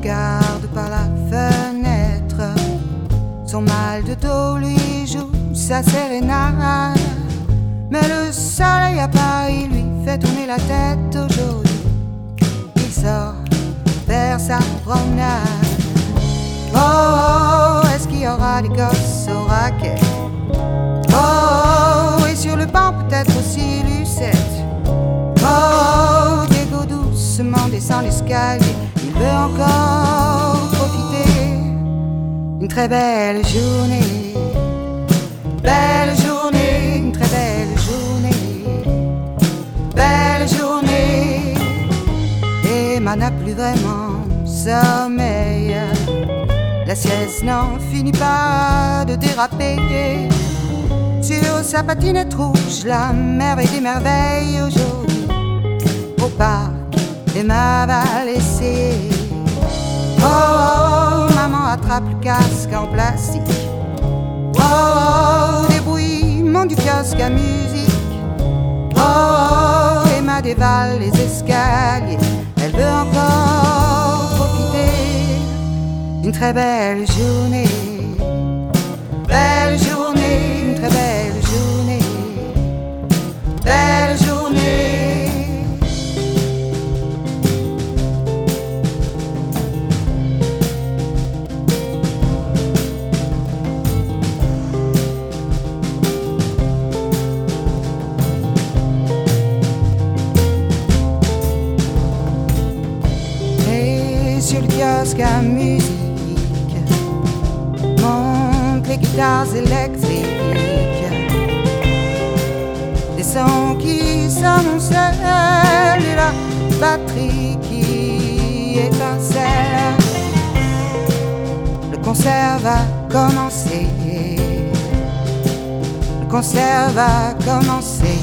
regarde par la fenêtre. Son mal de dos lui joue sa sérénade. Mais le soleil à Paris lui fait tourner la tête aujourd'hui. Il sort faire sa promenade. Oh, oh, est-ce qu'il y aura des gosses au raquet? Oh, oh, et sur le banc peut-être aussi Lucette. Oh, oh, Diego doucement descend l'escalier. Il veut encore profiter d'une très belle journée. Belle journée, une très belle journée. Belle journée. Emma n'a plus vraiment sommeil. La sieste n'en finit pas de déraper. Sur sa patinette rouge, la merveille des merveilles aujourd'hui. Au parc, Emma va laisser. Oh, oh, maman attrape le casque en plastique. Oh, oh, débrouillement du kiosque à musique. Oh, oh, Emma dévale les escaliers. Elle veut encore profiter d'une très belle journée. Belle journée, une très belle journée. Belle journée. Et sur le kiosque à musique montent les guitares électriques. Des sons qui s'amoncellent et la batterie qui étincelle. Le concert va commencer. Le concert va commencer.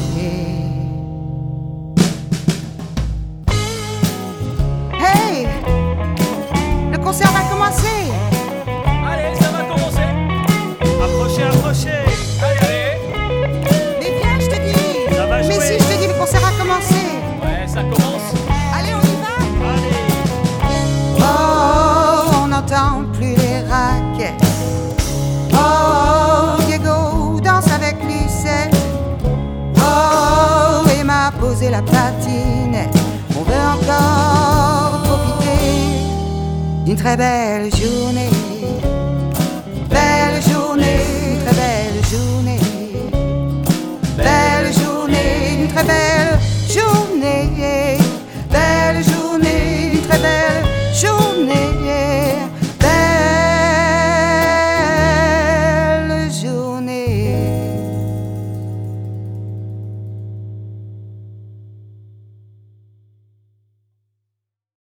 Hey! Le concert va commencer. Allez, ça va commencer. Approchez, approchez. Allez, allez. Mais viens, je te dis. Ça va jouer. Mais si je te dis, le concert a commencé. Ouais, ça commence. Allez, on y va. Allez. Oh, on n'entend plus les raquettes. Oh, Diego danse avec Lucette. Oh, Emma a posé la patinette. On veut encore profiter d'une très belle journée.